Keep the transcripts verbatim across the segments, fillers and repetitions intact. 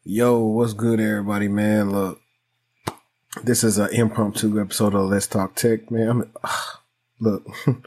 Yo, what's good, everybody, man? Look, this is an impromptu episode of Let's Talk Tech, man. I'm, uh, look,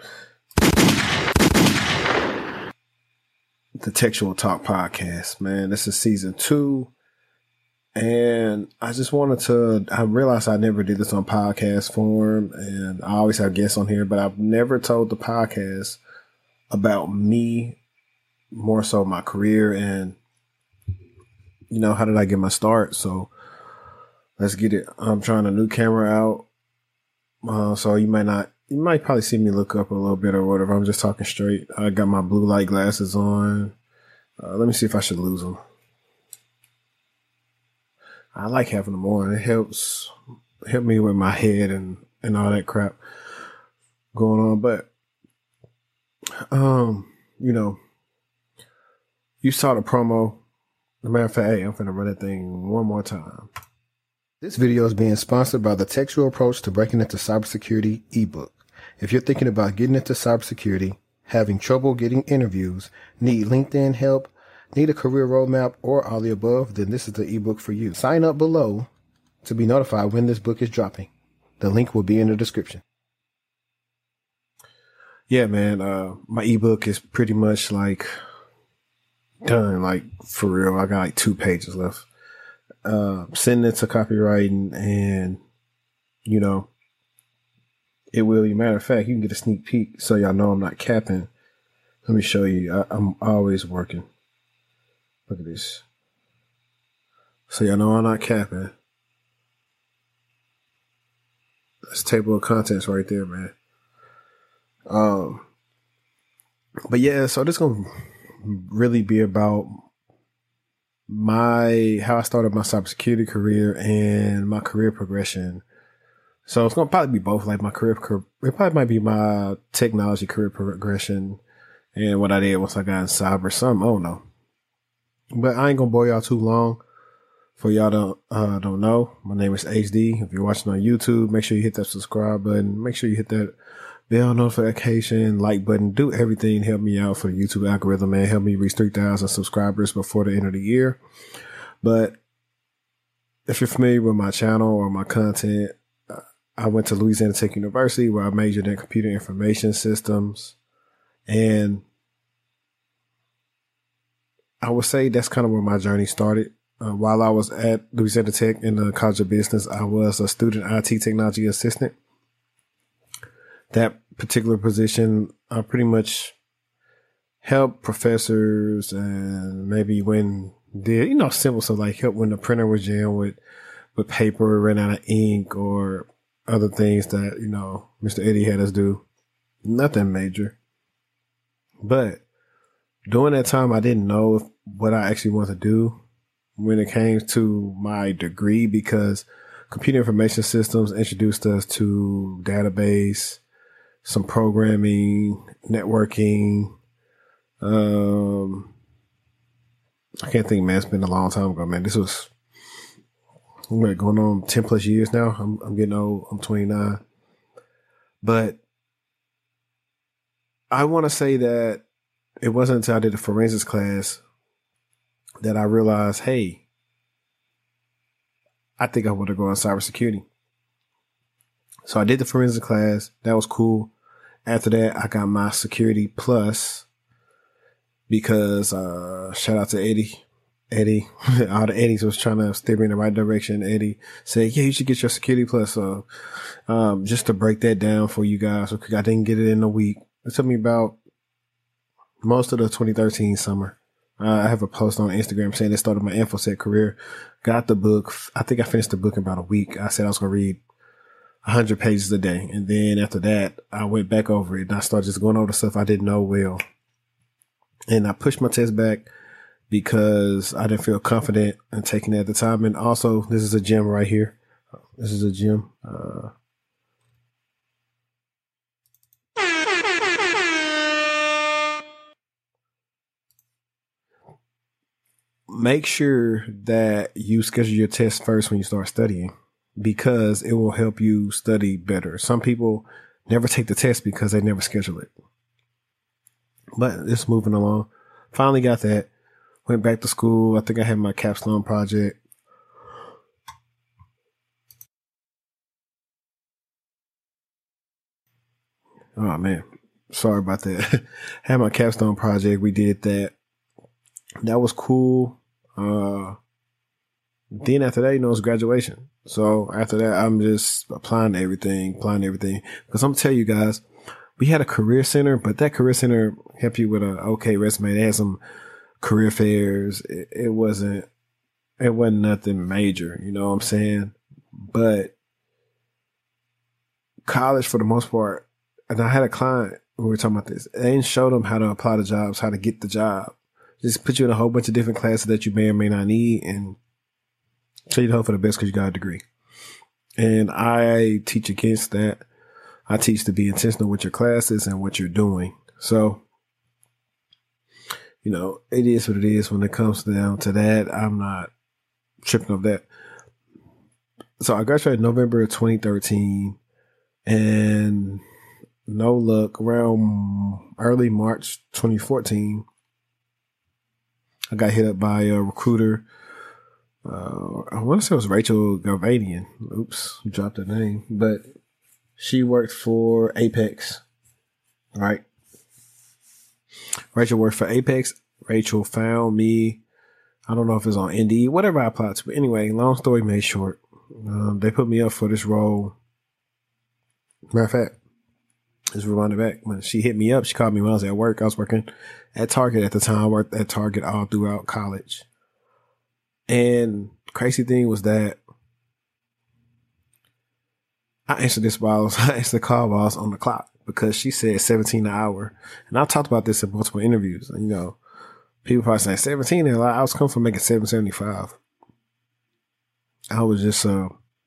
the Textual Talk podcast, man. This is season two, and I just wanted to. I realized I never did this on podcast form, and I always have guests on here, but I've never told the podcast about me, more so my career and. You know, how did I get my start? So let's get it. I'm trying a new camera out. Uh, so you might not, you might probably see me look up a little bit or whatever. I'm just talking straight. I got my blue light glasses on. Uh, let me see if I should lose them. I like having them on. It helps, help me with my head and, and all that crap going on. But, um, you know, you saw the promo. As a matter of fact, hey, I'm finna run that thing one more time. This video is being sponsored by the Textual Approach to Breaking into Cybersecurity ebook. If you're thinking about getting into cybersecurity, having trouble getting interviews, need LinkedIn help, need a career roadmap, or all the above, then this is the ebook for you. Sign up below to be notified when this book is dropping. The link will be in the description. Yeah, man, uh, my ebook is pretty much like done, like for real. I got like two pages left. Uh, sending it to copywriting, and you know, it will. Matter of fact, you can get a sneak peek so y'all know I'm not capping. Let me show you. I, I'm always working. Look at this. So y'all know I'm not capping. That's table of contents right there, man. Um, but yeah, so this gonna really be about my how I started my cybersecurity career and my career progression. So it's gonna probably be both, like my career. It probably might be my technology career progression and what I did once I got in cyber. Some I don't know, but I ain't gonna bore y'all too long. For y'all don't uh, don't know, my name is H D. If you're watching on YouTube, make sure you hit that subscribe button. Make sure you hit that bell notification, like button, do everything. Help me out for the YouTube algorithm, man. Help me reach three thousand subscribers before the end of the year. But if you're familiar with my channel or my content, uh, I went to Louisiana Tech University where I majored in computer information systems. And I would say that's kind of where my journey started. Uh, while I was at Louisiana Tech in the College of Business, I was a student I T technology assistant. That particular position, I pretty much helped professors and maybe when did, you know, simple stuff like help when the printer was jammed with, with paper, ran out of ink or other things that, you know, Mister Eddie had us do. Nothing major. But during that time, I didn't know if, what I actually wanted to do when it came to my degree, because computer information systems introduced us to database, some programming, networking. Um, I can't think, man. It's been a long time ago, man. This was we're going on ten plus years now. I'm, I'm getting old. I'm twenty-nine. But I want to say that it wasn't until I did a forensics class that I realized, hey, I think I want to go on cybersecurity. So I did the forensic class. That was cool. After that, I got my security plus because, uh, shout out to Eddie. Eddie, all the Eddies was trying to steer me in the right direction. Eddie said, yeah, you should get your security plus. So, um, just to break that down for you guys, because I didn't get it in a week. It took me about most of the twenty thirteen summer. Uh, I have a post on Instagram saying it started my InfoSec career. Got the book. I think I finished the book in about a week. I said I was going to read one hundred pages a day. And then after that, I went back over it and I started just going over the stuff I didn't know well. And I pushed my test back because I didn't feel confident in taking it at the time. And also, this is a gym right here. This is a gym. Uh, make sure that you schedule your test first when you start studying, because it will help you study better. Some people never take the test because they never schedule it. But it's moving along. Finally got that. Went back to school. I think I had my capstone project. Oh man, sorry about that. Had my capstone project. We did that. That was cool. Uh, then after that, you know, it's graduation. So after that, I'm just applying to everything, applying to everything. Because I'm gonna tell you guys, we had a career center, but that career center helped you with a okay resume. They had some career fairs. It, it wasn't, it wasn't nothing major. You know what I'm saying? But college, for the most part, and I had a client when we were talking about this. They didn't show them how to apply to jobs, how to get the job. Just put you in a whole bunch of different classes that you may or may not need, and tell you to hope for the best because you got a degree. And I teach against that. I teach to be intentional with your classes and what you're doing. So, you know, it is what it is when it comes down to that. I'm not tripping off that. So I graduated November of twenty thirteen, and no luck, around early March twenty fourteen, I got hit up by a recruiter. Uh, I want to say it was Rachel Galvanian. Oops, dropped her name. But she worked for Apex, right? Rachel worked for Apex. Rachel found me. I don't know if it's on Indeed, whatever I applied to. But anyway, long story made short, um, they put me up for this role. Matter of fact, just reminded back when she hit me up, she called me when I was at work. I was working at Target at the time. I worked at Target all throughout college. And crazy thing was that I answered this while I was, I answered the call while I was on the clock because she said seventeen an hour. And I talked about this in multiple interviews. And, you know, people probably saying seventeen, and I was coming from making seven seventy-five. I was just a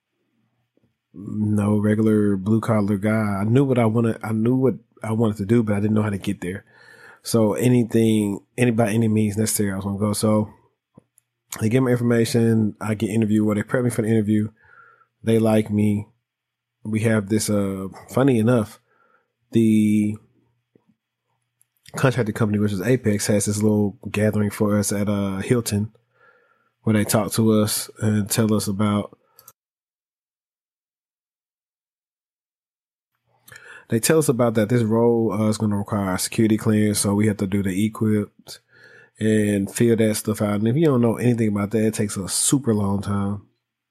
no regular blue collar guy. I knew what I wanted. I knew what I wanted to do, but I didn't know how to get there. So anything, any by any means necessary, I was gonna go. So they give me information. I get interviewed. Well, they prep me for the interview. They like me. We have this. Uh, funny enough, the contracted company, which is Apex, has this little gathering for us at uh, Hilton, where they talk to us and tell us about. They tell us about that this role uh, is going to require security clearance, so we have to do the equipped and fill that stuff out. And if you don't know anything about that, it takes a super long time.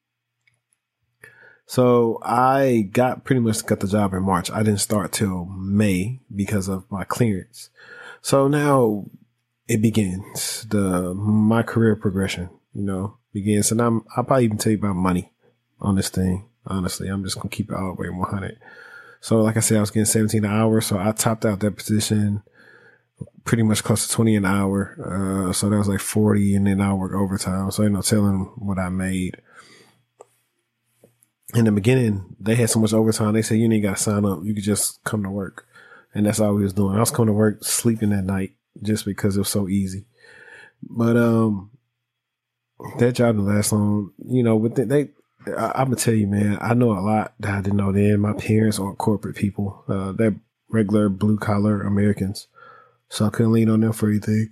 So I got pretty much got the job in March. I didn't start till May because of my clearance. So now it begins. The my career progression, you know, begins. And I'm I'll probably even tell you about money on this thing. Honestly, I'm just gonna keep it all the way one hundred. So like I said, I was getting seventeen an hour. So I topped out that position pretty much close to twenty an hour. Uh, so that was like forty, and then I work overtime. So, you know, telling what I made. In the beginning, they had so much overtime. They said, you ain't got to sign up. You could just come to work. And that's all we was doing. I was coming to work, sleeping at night just because it was so easy. But, um, that job didn't last long. You know, with the, they, I, I'm gonna tell you, man, I know a lot that I didn't know then. My parents aren't corporate people. Uh, they're regular blue collar Americans. So I couldn't lean on them for anything.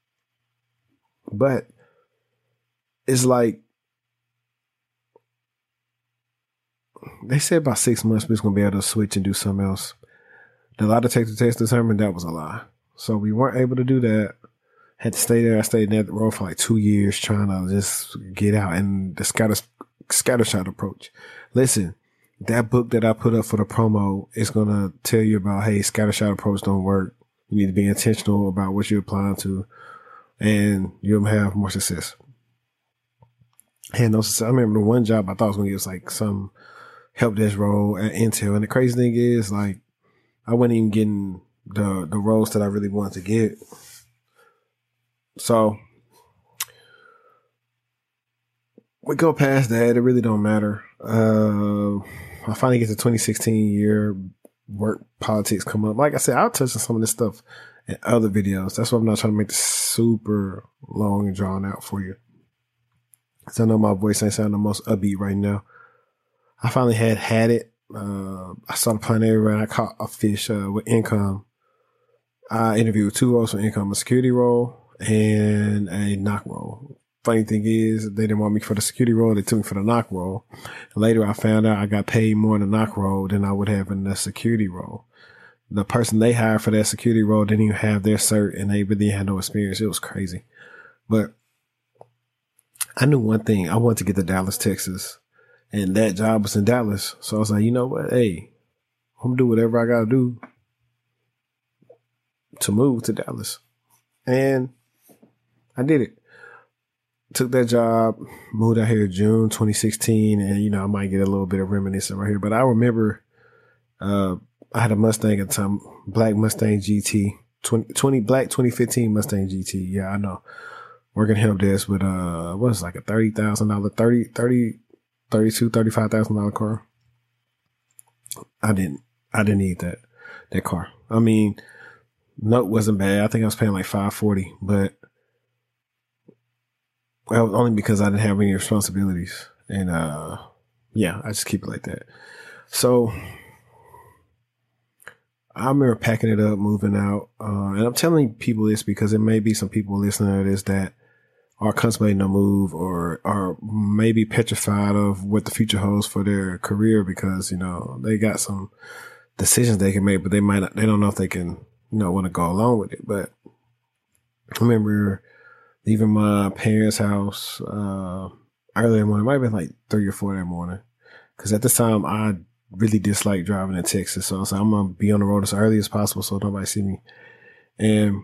But it's like, they said about six months we was going to be able to switch and do something else. The lie detector test determined that was a lie. So we weren't able to do that. Had to stay there. I stayed in that role for like two years trying to just get out. And the scatter, scattershot approach. Listen, that book that I put up for the promo is going to tell you about, hey, scattershot approach don't work. You need to be intentional about what you're applying to, and you'll have more success. And no success. I remember the one job I thought was going to get was like some help desk role at Intel. And the crazy thing is, like, I wasn't even getting the, the roles that I really wanted to get. So we go past that. It really don't matter. Uh, I finally get to twenty sixteen year, work politics come up. Like I said, I'll touch on some of this stuff in other videos. That's why I'm not trying to make this super long and drawn out for you. Because I know my voice ain't sounding the most upbeat right now. I finally had had it. Uh, I started playing everywhere. And I caught a fish uh, with Income. I interviewed two roles for Income, a security role and a knock roll. Funny thing is, they didn't want me for the security role. They took me for the knock roll. Later, I found out I got paid more in the knock roll than I would have in the security role. The person they hired for that security role didn't even have their cert, and they really had no experience. It was crazy. But I knew one thing. I wanted to get to Dallas, Texas, and that job was in Dallas. So I was like, you know what? Hey, I'm going to do whatever I got to do to move to Dallas. And I did it. Took that job, moved out here June twenty sixteen, and, you know, I might get a little bit of reminiscent right here, but I remember uh, I had a Mustang at the time, black Mustang G T, twenty, twenty black twenty fifteen Mustang G T. Yeah, I know. Working help desk with, uh, what was it, like a thirty thousand dollars, thirty, thirty, thirty-two, thirty-five thousand dollars car. I didn't, I didn't need that, that car. I mean, note wasn't bad. I think I was paying like five forty, but well, only because I didn't have any responsibilities. And, uh, yeah, I just keep it like that. So I remember packing it up, moving out. Uh, and I'm telling people this because there may be some people listening to this that are contemplating a move or are maybe petrified of what the future holds for their career because, you know, they got some decisions they can make, but they might not, they don't know if they can, you know, want to go along with it. But I remember leaving my parents' house, uh, early in the morning. It might have been like three or four that morning. Cause at this time I really disliked driving in Texas. So I was like, I'm going to be on the road as early as possible so nobody see me. And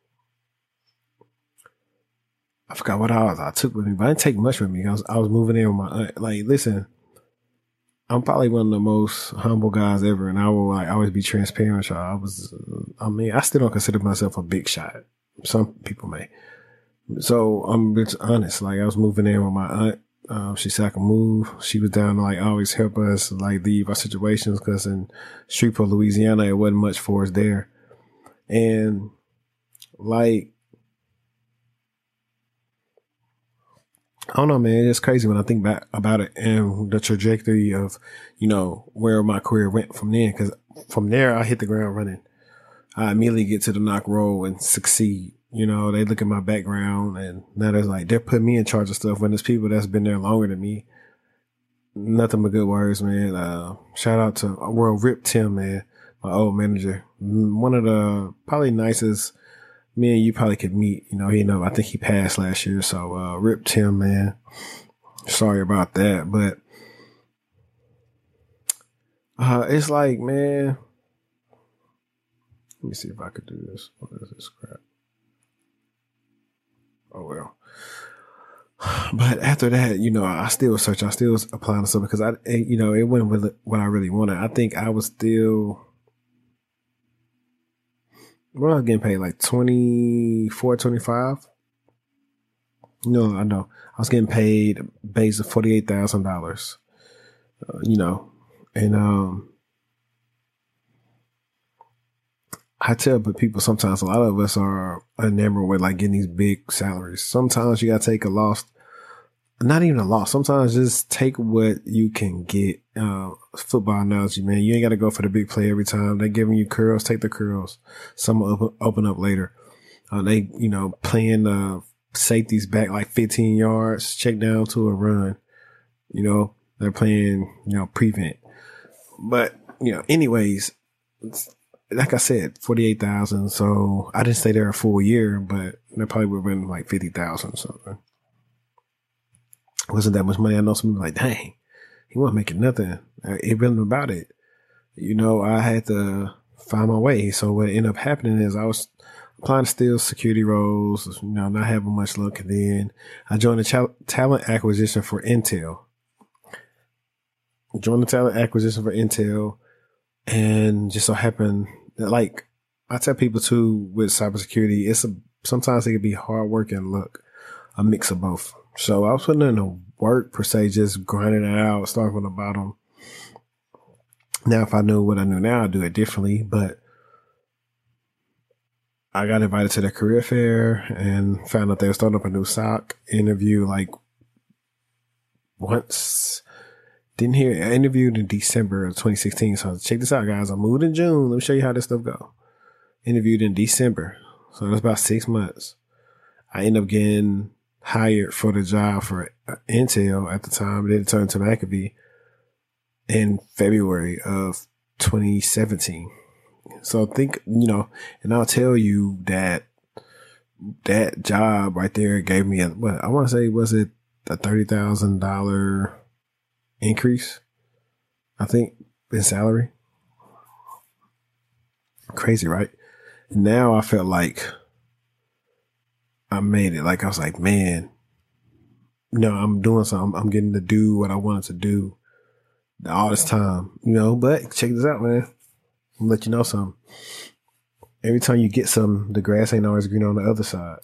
I forgot what I was, I took with me, but I didn't take much with me. I was, I was moving in with my aunt. Like, listen, I'm probably one of the most humble guys ever. And I will like always be transparent with y'all. I was, I mean, I still don't consider myself a big shot. Some people may. So I'm just honest. Like I was moving in with my aunt. Um, she said I could move. She was down to like always help us like leave our situations because in Shreveport, Louisiana, it wasn't much for us there. And like, I don't know, man. It's crazy when I think back about it and the trajectory of, you know, where my career went from there. Because from there, I hit the ground running. I immediately get to the knock roll and succeed. You know, they look at my background and now they're like, they're putting me in charge of stuff when there's people that's been there longer than me. Nothing but good words, man. Uh, shout out to World Rip Tim, man, my old manager. One of the probably nicest men you probably could meet. You know, he know, I think he passed last year. So, uh, Rip Tim, man. Sorry about that. But, uh, it's like, man, let me see if I could do this. What is this crap? Oh, well. But after that, you know, I still was searching. I still was applying to stuff because I, you know, it wasn't really what I really wanted. I think I was still, well, I was getting paid like twenty-four, twenty-five. No, I know. I was getting paid base of forty-eight thousand dollars, uh, you know, and, um, I tell people sometimes a lot of us are enamored with like getting these big salaries. Sometimes you got to take a loss, not even a loss. Sometimes just take what you can get. Uh, football analogy, man. You ain't got to go for the big play every time. They giving you curls, take the curls. Some will open, open up later. Uh, they, you know, playing, uh, safeties back like fifteen yards, check down to a run. You know, they're playing, you know, prevent. But, you know, anyways, it's, like I said, forty-eight thousand. So I didn't stay there a full year, but that probably would have been like fifty thousand or something. It wasn't that much money. I know some people like, dang, he wasn't making nothing. It wasn't about it. You know, I had to find my way. So what ended up happening is I was applying to still security roles, you know, not having much luck. And then I joined the ch- talent acquisition for Intel. Joined the talent acquisition for Intel. And just so happened that, like, I tell people too with cybersecurity, it's a, sometimes it can be hard work and luck, a mix of both. So I was putting in the work per se, just grinding it out, starting from the bottom. Now, if I knew what I knew now, I'd do it differently, but I got invited to the career fair and found out they were starting up a new S O C interview like once. Didn't hear. I interviewed in December of twenty sixteen. So check this out, guys. I moved in June. Let me show you how this stuff go. Interviewed in December. So that's about six months. I ended up getting hired for the job for Intel at the time. Then it turned to McAfee in February of twenty seventeen. So think, you know, and I'll tell you that that job right there gave me a, what I want to say, was it a thirty thousand dollars increase? I think in salary. Crazy, right? Now I felt like I made it. Like I was like, man, no, I'm doing something. I'm getting to do what I wanted to do all this time, you know. But check this out, man. I'm gonna let you know something. Every time you get something, the grass ain't always green on the other side.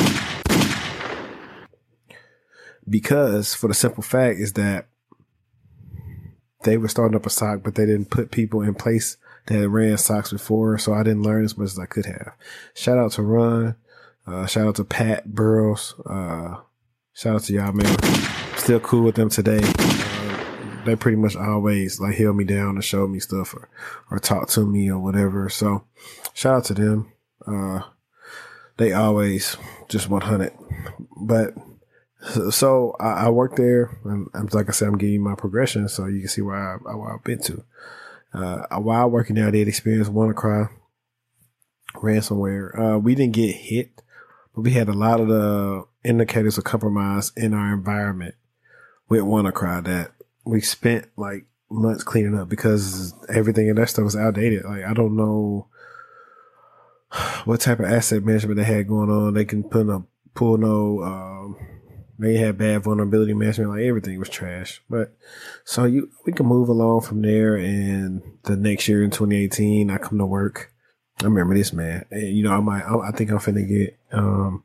Because for the simple fact is that they were starting up a sock, but they didn't put people in place that had ran socks before. So I didn't learn as much as I could have. Shout out to Ron. Uh, shout out to Pat Burrows. Uh, shout out to y'all, man. Still cool with them today. They pretty much always like held me down and showed me stuff or, or talk to me or whatever. So shout out to them. Uh, they always just one hundred. But so, so I, I worked there, and I'm, like I said, I'm giving you my progression so you can see where, I, where I've been to. Uh, while working there, I did experience WannaCry ransomware. Uh, we didn't get hit, but we had a lot of the indicators of compromise in our environment with WannaCry that we spent like months cleaning up because everything in that stuff was outdated. Like, I don't know what type of asset management they had going on. They can put a pull no, um, they had bad vulnerability management. Like, everything was trash. But so you, we can move along from there. And the next year in twenty eighteen, I come to work. I remember this, man. And, you know, I might, I, I think I'm finna get, um,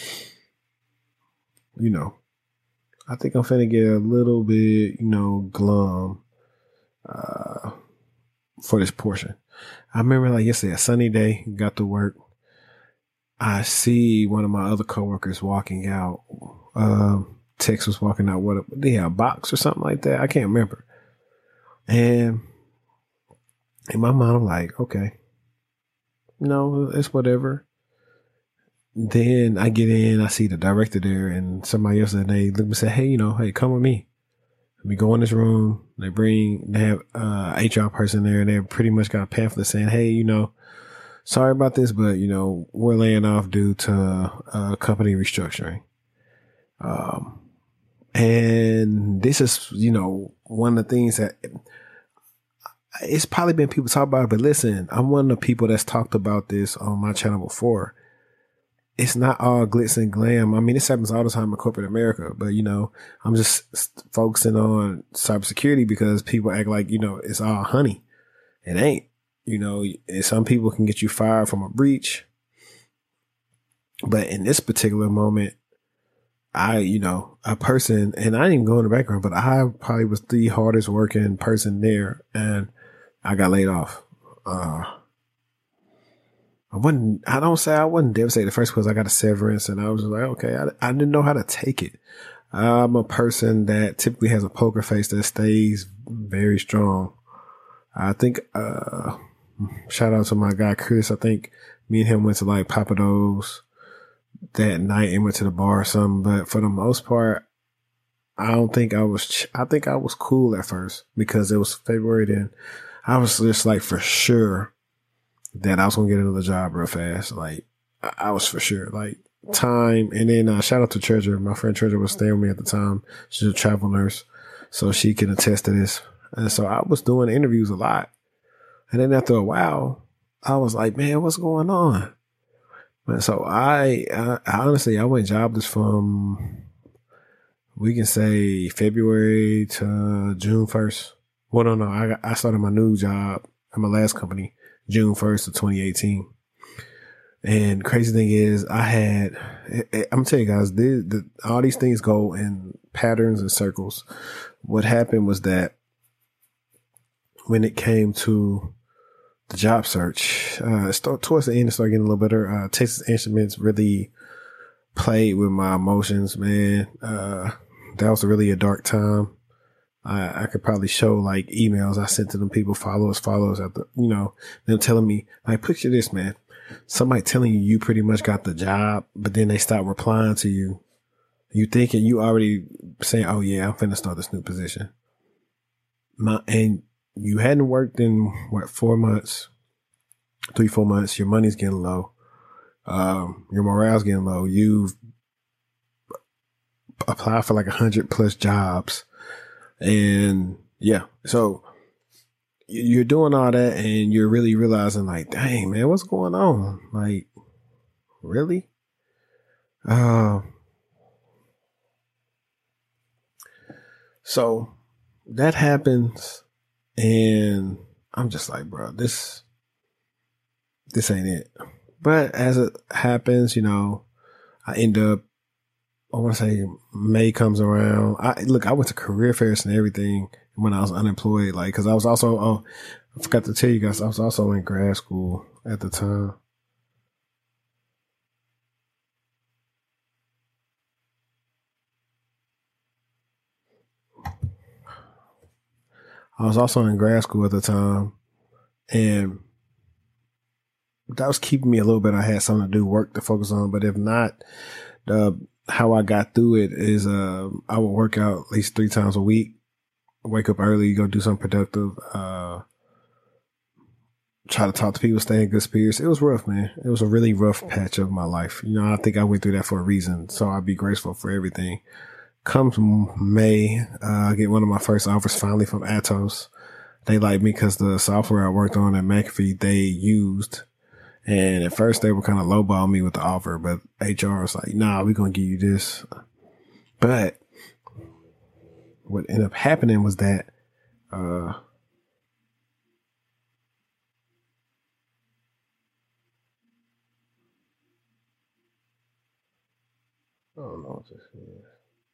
you know, I think I'm finna get a little bit, you know, glum, uh, for this portion. I remember like yesterday, a sunny day, got to work. I see one of my other coworkers walking out. Um, Tex was walking out. What? They had a box or something like that. I can't remember. And in my mind, I'm like, okay, no, it's whatever. Then I get in, I see the director there, and somebody else, and they look at me and say, hey, you know, hey, come with me. We go in this room. They bring, they have uh H R person there, and they pretty much got a pamphlet saying, hey, you know, sorry about this, but, you know, we're laying off due to uh, company restructuring. Um, and this is, you know, one of the things that it's probably been people talk about it, but listen, I'm one of the people that's talked about this on my channel before. It's not all glitz and glam. I mean, this happens all the time in corporate America, but, you know, I'm just focusing on cybersecurity because people act like, you know, it's all honey. It ain't. You know, some people can get you fired from a breach. But in this particular moment, I, you know, a person, and I didn't even go in the background, but I probably was the hardest working person there, and I got laid off. Uh, I wasn't, I don't say I wasn't devastated at first because I got a severance, and I was like, okay, I, I didn't know how to take it. I'm a person that typically has a poker face that stays very strong. I think, uh, shout out to my guy, Chris. I think me and him went to like Papados that night and went to the bar or something. But for the most part, I don't think I was, ch- I think I was cool at first because it was February then. I was just like for sure that I was going to get another job real fast. Like I, I was for sure like time. And then, uh, shout out to Treasure. My friend Treasure was staying with me at the time. She's a travel nurse, so she can attest to this. And so I was doing interviews a lot. And then after a while, I was like, man, what's going on? And so I, I, I honestly, I went jobless from, we can say February to June first. Well, no, no, I, I started my new job at my last company, June first of twenty eighteen. And crazy thing is I had, I'm gonna tell you guys, the, the, all these things go in patterns and circles. What happened was that when it came to the job search, uh, start, towards the end, it started getting a little better. Uh, Texas Instruments really played with my emotions, man. Uh, that was really a dark time. I, I could probably show like emails I sent to them people, follow us, follow us, after, you know, them telling me, like, picture this, man. somebody telling you you pretty much got the job, but then they stop replying to you. You thinking you already saying, oh yeah, I'm finna start this new position. My, and you hadn't worked in what, four months, three, four months. Your money's getting low. Um, your morale's getting low. You've applied for like a hundred plus jobs. And yeah, so you're doing all that and you're really realizing like, dang man, what's going on? Like, really? Uh, so that happens and I'm just like, bro, this, this ain't it. But as it happens, you know, I end up, I want to say May comes around. I look, I went to career fairs and everything when I was unemployed, like, cause I was also, oh, I forgot to tell you guys, I was also in grad school at the time. I was also in grad school at the time and that was keeping me a little bit. I had something to do, work to focus on, but if not, the, how I got through it is, uh, I would work out at least three times a week, wake up early, go do something productive, uh, try to talk to people, stay in good spirits. It was rough, man. It was a really rough patch of my life. You know, I think I went through that for a reason. So I'd be grateful for everything. Comes May, uh, I get one of my first offers finally from Atos. They like me because the software I worked on at McAfee, they used. And at first they were kind of lowballing me with the offer, but H R was like, nah, we're going to give you this. But what ended up happening was that, uh, I don't know what this is.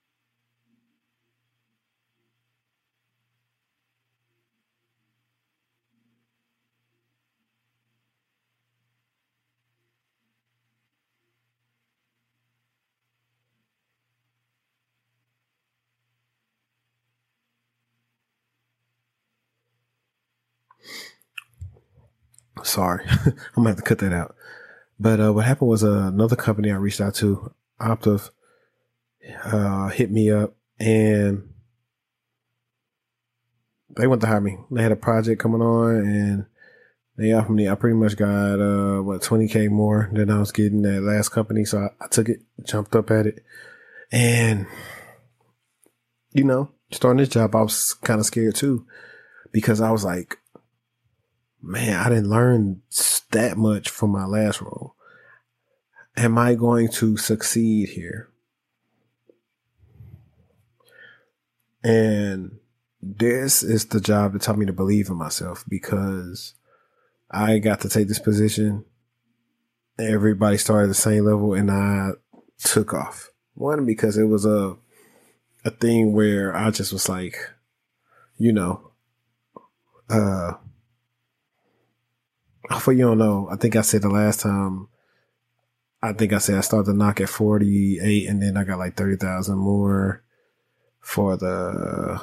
Sorry, I'm gonna have to cut that out. But uh, what happened was uh, another company I reached out to, Optiv, uh, hit me up and they want to hire me. They had a project coming on and they offered me, I pretty much got, uh, what, twenty K more than I was getting at last company. So I, I took it, jumped up at it. And, you know, starting this job, I was kind of scared too, because I was like, man, I didn't learn that much from my last role. Am I going to succeed here? And this is the job that taught me to believe in myself, because I got to take this position. Everybody started at the same level and I took off. One, because it was a, a thing where I just was like, you know, uh, for you don't know, I think I said the last time, I think I said I started to knock at forty-eight and then I got like thirty thousand more for the,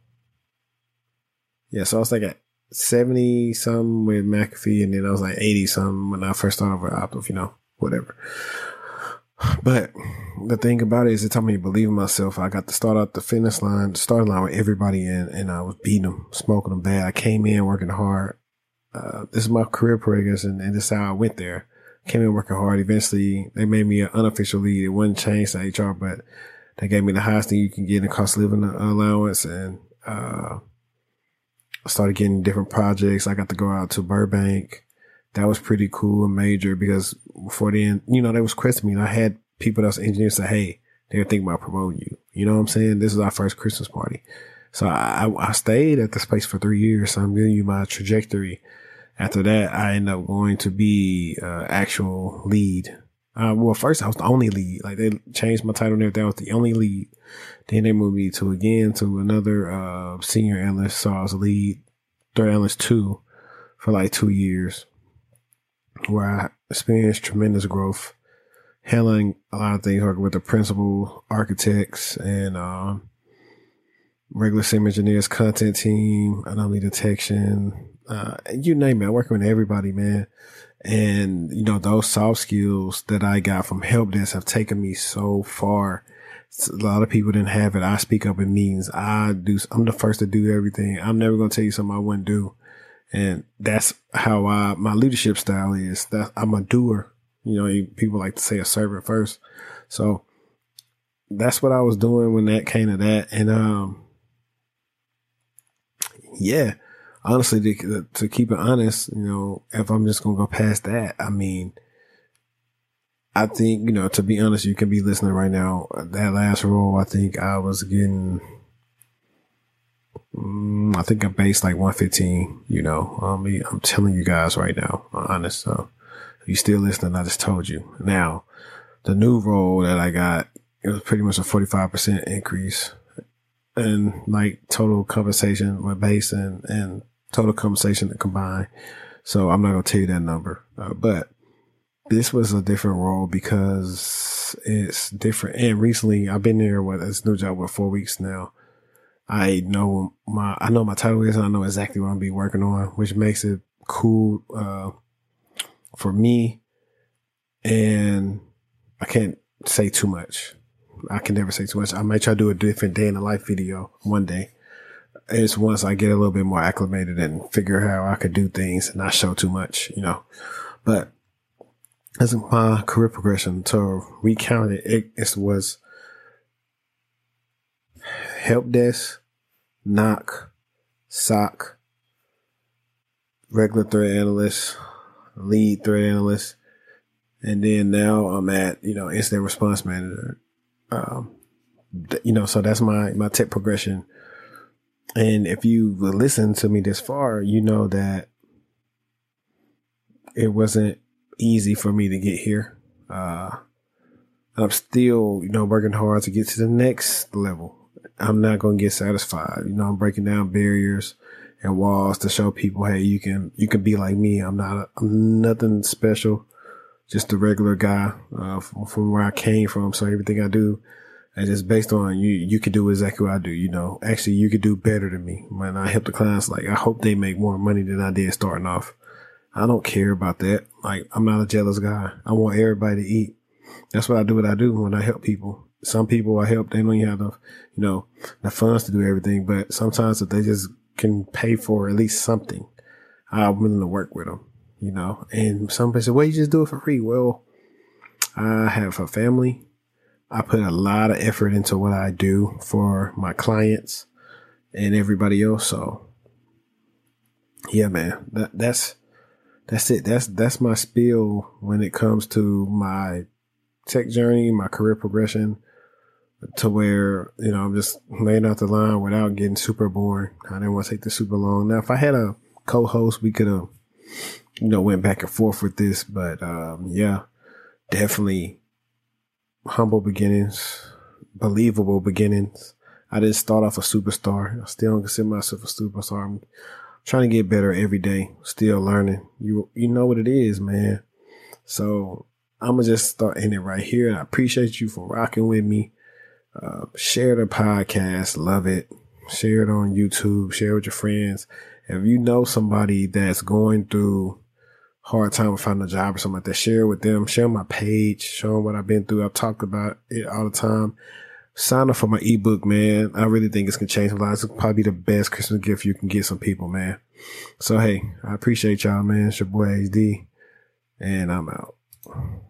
yeah, so I was like at seventy something with McAfee and then I was like eighty something when I first started with Optiv, you know, whatever. But the thing about it is it taught me to believe in myself. I got to start out the finish line, the starting line with everybody in, and I was beating them, smoking them bad. I came in working hard. Uh, this is my career progression, and this is how I went there. Came in working hard. Eventually, they made me an unofficial lead. It wasn't changed to H R, but they gave me the highest thing you can get in cost of living allowance, and uh, I started getting different projects. I got to go out to Burbank. That was pretty cool and major, because before then, you know, they was questioning me. I had people that was engineers say, hey, they were thinking about promoting you. You know what I'm saying? This is our first Christmas party. So I, I stayed at this place for three years. So I'm giving you my trajectory. After that, I ended up going to be uh, actual lead. Uh, well, first I was the only lead. Like, they changed my title and everything. I was the only lead. Then they moved me to again to another uh, senior analyst. So I was lead, third analyst two for like two years, where I experienced tremendous growth, handling a lot of things, working with the principal, architects, and um, regular sim engineers, content team, anomaly detection, uh, you name it. I'm working with everybody, man. And, you know, those soft skills that I got from help desk have taken me so far. A lot of people didn't have it. I speak up in meetings. I do. I'm the first to do everything. I'm never going to tell you something I wouldn't do. And that's how I, my leadership style is. That I'm a doer. You know, people like to say a servant first. So that's what I was doing when that came to that. And, um, yeah, honestly, to, to keep it honest, you know, if I'm just going to go past that, I mean, I think, you know, to be honest, you can be listening right now. That last role, I think I was getting, um, I think I based like one fifteen, you know, I mean, I'm telling you guys right now, I'm honest. So if you're still listening, I just told you. Now, the new role that I got, it was pretty much a forty-five percent increase in like total compensation with base and, and total compensation combined. So I'm not going to tell you that number, uh, but this was a different role because it's different. And recently I've been there with this new job for four weeks now. I know my, I know my title is, and I know exactly what I'm be working on, which makes it cool, uh, for me. And I can't say too much. I can never say too much. I might try to do a different day in the life video one day. It's once I get a little bit more acclimated and figure how I could do things and not show too much, you know, but as my career progression to recount it, it, it was help desk, knock, sock, regular threat analyst, lead threat analyst. And then now I'm at, you know, incident response manager. Um, you know, so that's my, my tech progression. And if you listen to me this far, you know that it wasn't easy for me to get here. Uh, and I'm still, you know, working hard to get to the next level. I'm not going to get satisfied. You know, I'm breaking down barriers and walls to show people, hey, you can, you can be like me. I'm not, a, I'm nothing special, just a regular guy, uh, from, from where I came from. So everything I do is just based on you, you could do exactly what I do. You know, actually you could do better than me. When I help the clients, like I hope they make more money than I did starting off. I don't care about that. Like, I'm not a jealous guy. I want everybody to eat. That's what I do. What I do when I help people. Some people I help, they don't even have the, you know, the funds to do everything. But sometimes if they just can pay for at least something, I'm willing to work with them, you know. And some people say, well, you just do it for free. Well, I have a family. I put a lot of effort into what I do for my clients and everybody else. So, yeah, man, that, that's, That's it. That's, that's my spiel when it comes to my tech journey, my career progression, to where, you know, I'm just laying out the line without getting super boring. I didn't want to take this super long. Now, if I had a co-host, we could have, you know, went back and forth with this, but, um, yeah, definitely humble beginnings, believable beginnings. I didn't start off a superstar. I still don't consider myself a superstar. I'm trying to get better every day, still learning. You you know what it is, man. So I'm going to just start ending right here. I appreciate you for rocking with me. Uh, share the podcast. Love it. Share it on YouTube. Share it with your friends. If you know somebody that's going through hard time with finding a job or something like that, share it with them. Share my page. Show them what I've been through. I've talked about it all the time. Sign up for my ebook, man. I really think it's going to change lives. It's probably the best Christmas gift you can get some people, man. So, hey, I appreciate y'all, man. It's your boy H D, and I'm out.